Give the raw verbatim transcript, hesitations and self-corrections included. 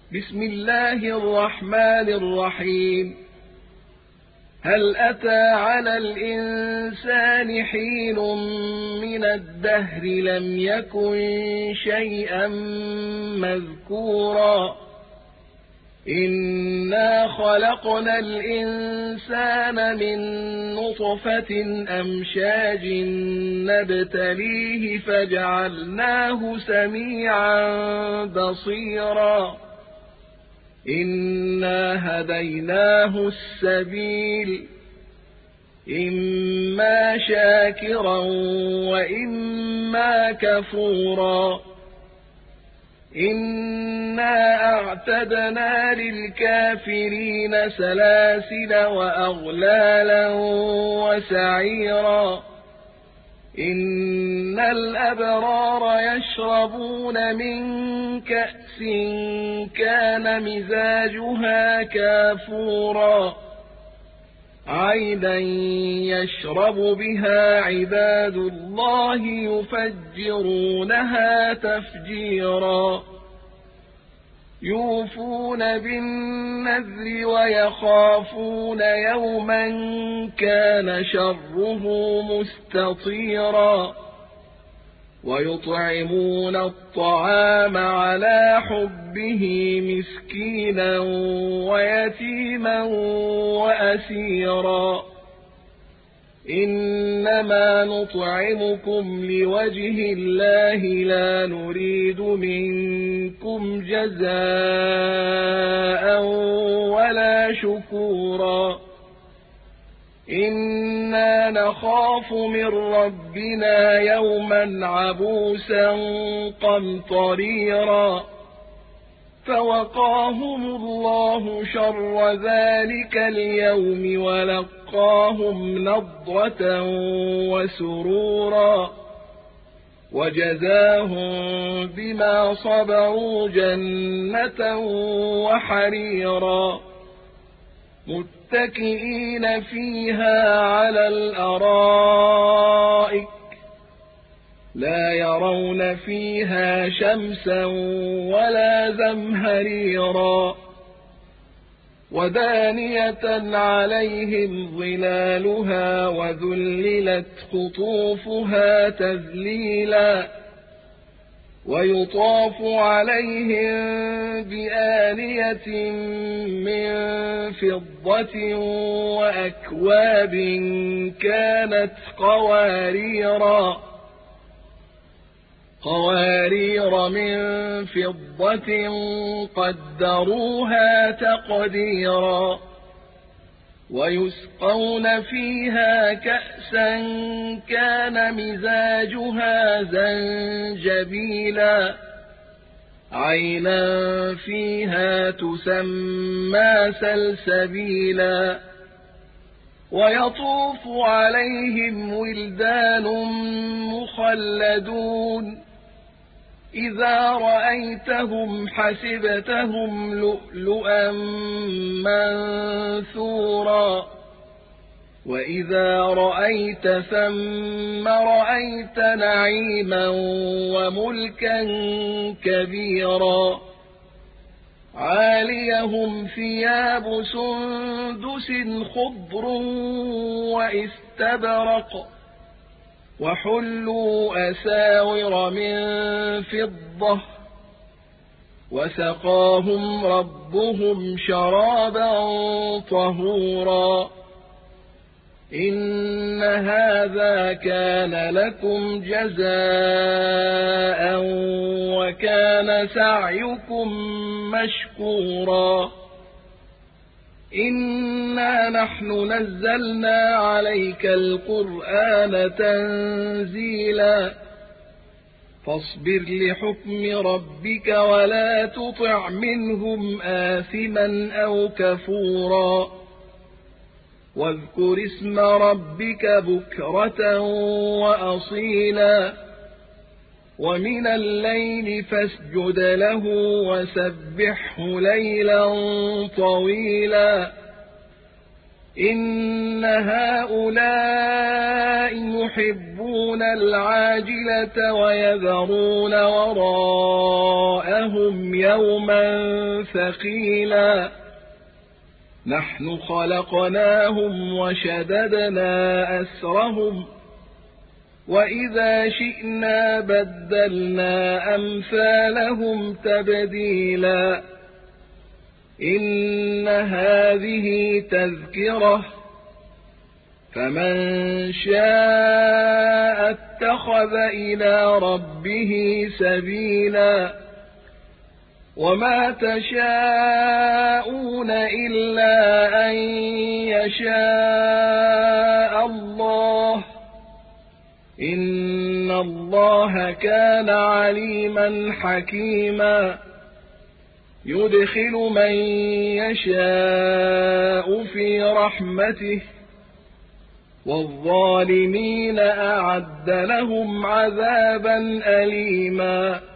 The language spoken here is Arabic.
بسم الله الرحمن الرحيم. هل أتى على الإنسان حين من الدهر لم يكن شيئا مذكورا إنا خلقنا الإنسان من نطفة أمشاج نبتليه فجعلناه سميعا بصيرا إنا هديناه السبيل إما شاكرا وإما كفورا إنا أعتدنا للكافرين سلاسل وأغلالا وسعيرا إن الأبرار يشربون من كأس كان مزاجها كافورا عينا يشرب بها عباد الله يفجرونها تفجيرا يوفون بالنذر ويخافون يوما كان شره مستطيرا ويطعمون الطعام على حبه مسكينا ويتيما وأسيرا إنما نطعمكم لوجه الله لا نريد منكم جزاء ولا شكورا إنا نخاف من ربنا يوما عبوسا قمطريرا فوقاهم الله شر ذلك اليوم ولقاهم نضرة وسرورا وجزاهم بما صبروا جنة وحريرا متكئين فيها على الأرائك لا يرون فيها شمسا ولا زمهريرا ودانية عليهم ظلالها وذللت قطوفها تذليلا ويطاف عليهم بآنية من فضة وأكواب كانت قواريرا قوارير من فضة قدروها تقديرا ويسقون فيها كأسا كان مزاجها زنجبيلا عينا فيها تسمى سلسبيلا ويطوف عليهم ولدان مخلدون إذا رأيتهم حسبتهم لؤلؤا منثورا وإذا رأيت ثم رأيت نعيما وملكا كبيرا عاليهم ثياب سندس خضر واستبرق وحلوا أساور من فضة وسقاهم ربهم شرابا طهورا إن هذا كان لكم جزاء وكان سعيكم مشكورا إنا نحن نزلنا عليك القرآن تنزيلا فاصبر لحكم ربك ولا تطع منهم آثما أو كفورا واذكر اسم ربك بكرة وأصيلا ومن الليل فاسجد له وسبحه ليلا طويلا إن هؤلاء يحبون العاجلة ويذرون وراءهم يوما ثقيلا نحن خلقناهم وشددنا أسرهم وإذا شئنا بدلنا أمثالهم تبديلا إن هذه تذكرة فمن شاء اتخذ إلى ربه سبيلا وما تشاءون إلا أن يشاء الله إن الله كان عليما حكيما يدخل من يشاء في رحمته والظالمين أعد لهم عذابا أليما